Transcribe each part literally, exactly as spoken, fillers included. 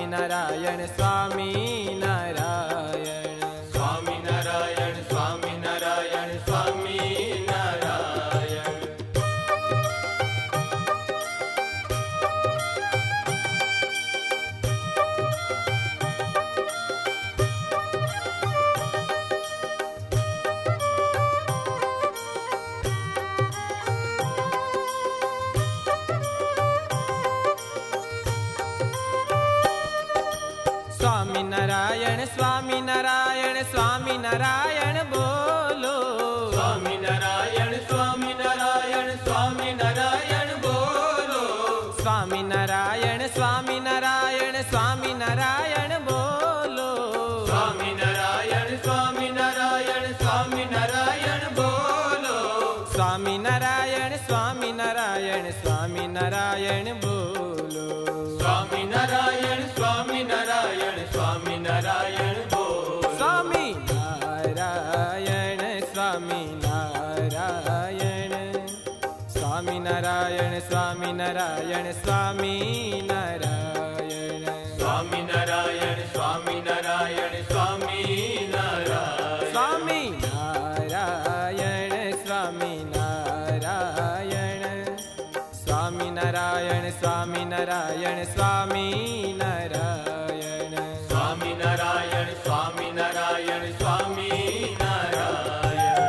નારાયણ સ્વામી નારાયણ સ્વામી નારાયણ સ્વામી નારાયણ સ્વામી નારાયણ સ્વામી નારાયણ સ્વામી નારાયણ સ્વામી નારાયણ બોલો સ્વામી નારાયણ સ્વામી નારાયણ સ્વામી નારાયણ બોલો સ્વામી નારાયણ સ્વામી નારાયણ સ્વામી નારાયણ બોલો સ્વામી નારાયણ સ્વામી નારાયણ સ્વામી નારાયણ બોલો સ્વામી નારાયણ સ્વામી નારાયણ સ્વામી નારાયણ બોલો સ્વામી નારાયણ સ્વામી નારાયણ સ્વામી નારાયણ બોલો સ્વામી નારાયણ સ્વામી નારાયણ સ્વામી નારાયણ સ્વામી નારાયણ સ્વામી નારાયણ સ્વામી નારાયણ સ્વામી નારાયણ સ્વામી નારાયણ સ્વામી નારાયણ સ્વામી નારાયણ સ્વામી નારાયણ સ્વામી નારાયણ સ્વામી નારાયણ સ્વામી નારાયણ સ્વામી નારાયણ સ્વામી નારાયણ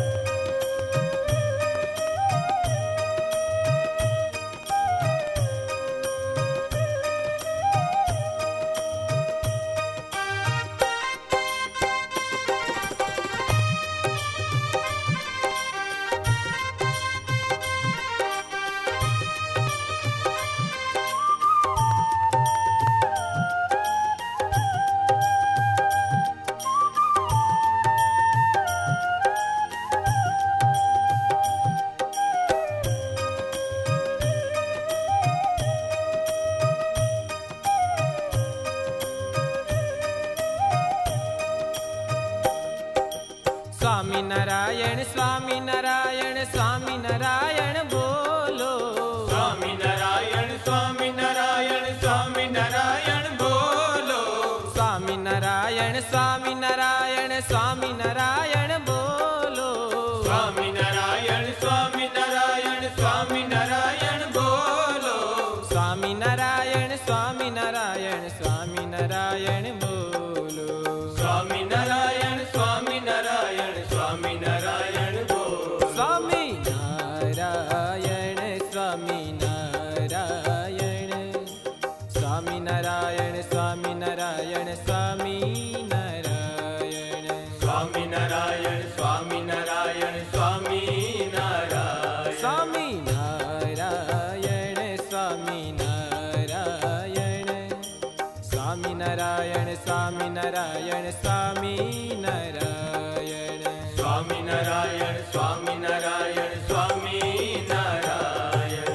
સ્વામી નારાયણ સ્વામી નારાયણ સ્વામી નારાયણ બોલો સ્વામી નારાયણ સ્વામી નારાયણ સ્વામી નારાયણ બોલો સ્વામી નારાયણ સ્વામી નારાયણ સ્વામી નારાયણ બોલો સ્વામી નારાયણ સ્વામી નારાયણ સ્વામી નારાયણ બોલો સ્વામી નારાયણ સ્વામી નારાયણ સ્વામી નારાયણ બોલો સ્વામી નારાયણ સ્વામી નારાયણ સ્વામી નારાયણ બોલો સ્વામી નારાયણ સ્વામી નારાયણ સ્વામી નારાયણ સ્વામી નારાયણ સ્વામી નારાયણ સ્વામી નારાયણ સ્વામી નારાયણ સ્વામી નારાયણ સ્વામી નારાયણ સ્વામી નારાયણ સ્વામી નારાયણ સ્વામી નારાયણ સ્વામી નારાયણ સ્વામી નારાયણ સ્વામી નારાયણ સ્વામી નારાયણ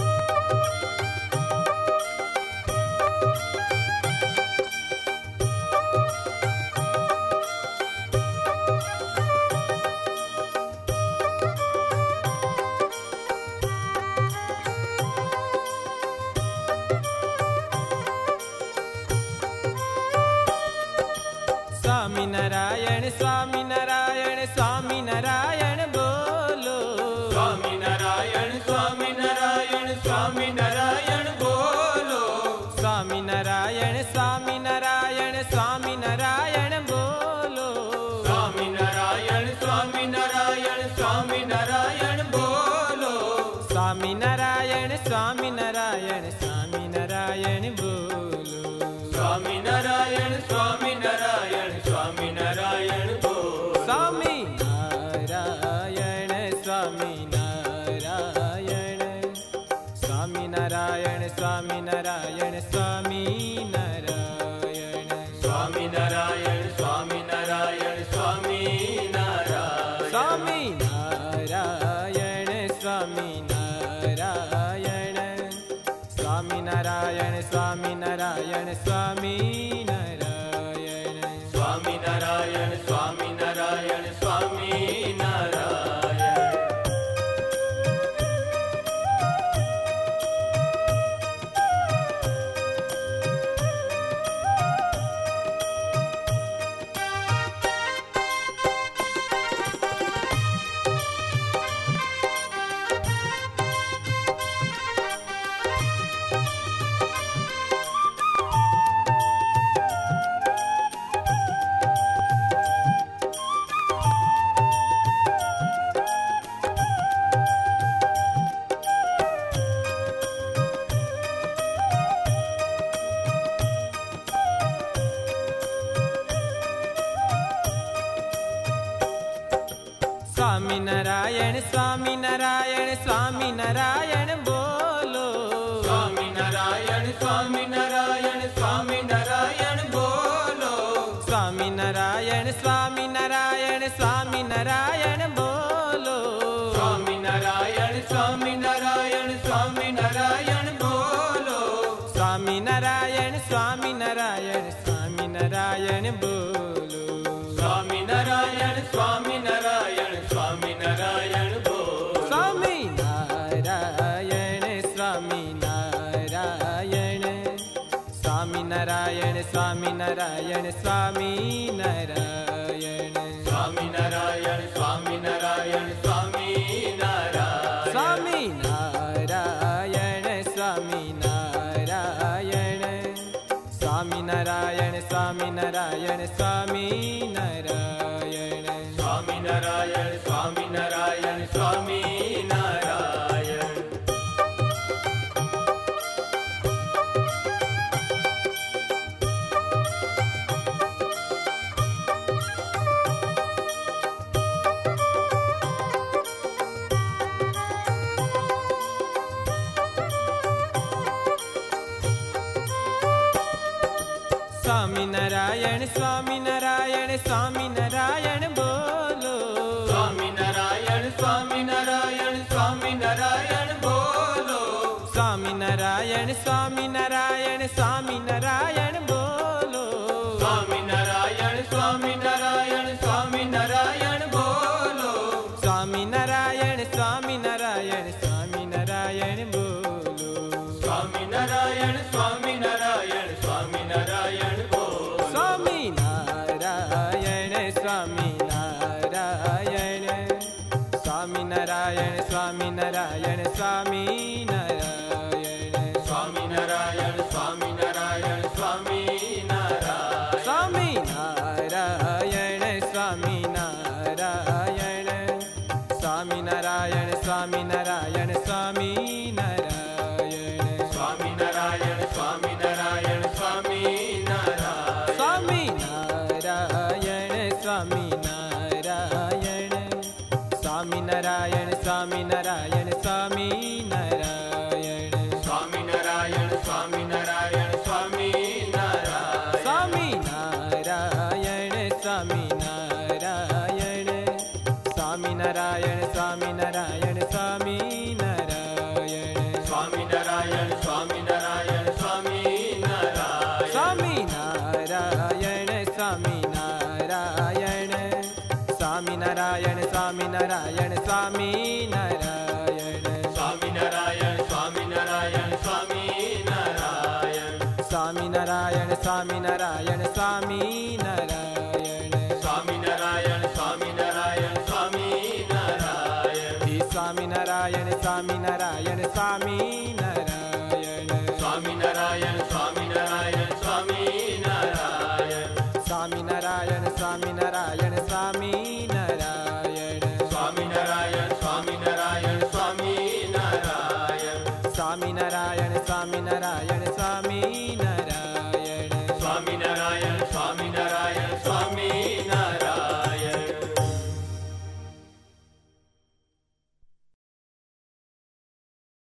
સ્વામી નારાયણ સ્વામી નારાયણ સ્વામી નારાયણ બોલો સ્વામી નારાયણ સ્વામી નારાયણ સ્વામી નારાયણ બોલો સ્વામી નારાયણ સ્વામી નારાયણ સ્વામી નારાયણ બોલો સ્વામી નારાયણ સ્વામી નારાયણ સ્વામી નારાયણ બોલો સ્વામી નારાયણ સ્વામી નારાયણ સ્વામી નારાયણ બોલો સ્વામી નારાયણ સ્વામી નારાયણ સ્વામી નારાયણ બોલો સ્વામી નારાયણ સ્વામી નારાયણ સ્વામી નારાયણ સ્વામી નારાયણ સ્વામી નારાયણ સ્વામી નારાયણ સ્વામી નારાયણ સ્વામી નારાયણ સ્વામી નારાયણ સ્વામી નારાયણ સ્વામી નારાયણ સ્વામી નારાયણ સ્વામી નારાયણ સ્વામી નારાયણ સ્વામી નારાયણ સ્વામી નારાયણ नारायण स्वामी नारायण स्वामी नारायण बोलो। स्वामी नारायण स्वामी नारायण स्वामी नारायण बोलो। स्वामी नारायण स्वामी नारायण स्वामी नारायण बोलो। स्वामी नारायण स्वामी नारायण स्वामी नारायण बोलो। स्वामी नारायण स्वामी नारायण स्वामी नारायण बोलो। स्वामी नारायण स्वामी नारायण स्वामी नारायण बोलो। स्वामी नारायण स्वामी नारायण स्वामी नारायण स्वामी नारायण स्वामी नारायण। स्वामी नारायण स्वामी नारायण स्वामी नारायण। स्वामी नारायण स्वामी नारायण स्वामी नारायण स्वामी नारायण स्वामी नारायण। स्वामी नारायण स्वामी नारायण स्वामी नारायण। स्वामी नारायण स्वामी नारायण स्वामी नारायण बोलो। स्वामी नारायण स्वामी नारायण स्वामी नारायण बोलो। स्वामी नारायण स्वामी नारायण स्वामी नारायण बोलो। स्वामी नारायण स्वामी नारायण स्वामी नारायण बोलो। स्वामी नारायण स्वामी नारायण स्वामी नारायण बोलो। स्वामी नारायण स्वामी नारायण स्वामी नारायण बोलो। स्वामी नारायण स्वामी नारायण स्वामी नारायण स्वामी नारायण स्वामी नारायण। स्वामी नारायण स्वामी नारायण स्वामी नारायण। स्वामी नारायण स्वामी नारायण स्वामी नारायण स्वामी नारायण स्वामी नारायण। स्वामी नारायण स्वामी नारायण स्वामी नारायण। स्वामी नारायण स्वामी नारायण स्वामी नारायण स्वामी नारायण स्वामी नारायण। स्वामी नारायण स्वामी नारायण स्वामी नारायण। स्वामी नारायण स्वामी नारायण स्वामी नारायण स्वामी नारायण स्वामी नारायण। स्वामी नारायण स्वामी नारायण स्वामी नारायण। स्वामी नारायण स्वामी नारायण स्वामी नारायण स्वामी नारायण स्वामी नारायण। स्वामी नारायण स्वामी नारायण स्वामी नारायण। स्वामी नारायण स्वामी नारायण स्वामी नारायण। स्वामी नारायण स्वामी नारायण स्वामी नारायण। स्वामी नारायण स्वामी नारायण स्वामी नारायण।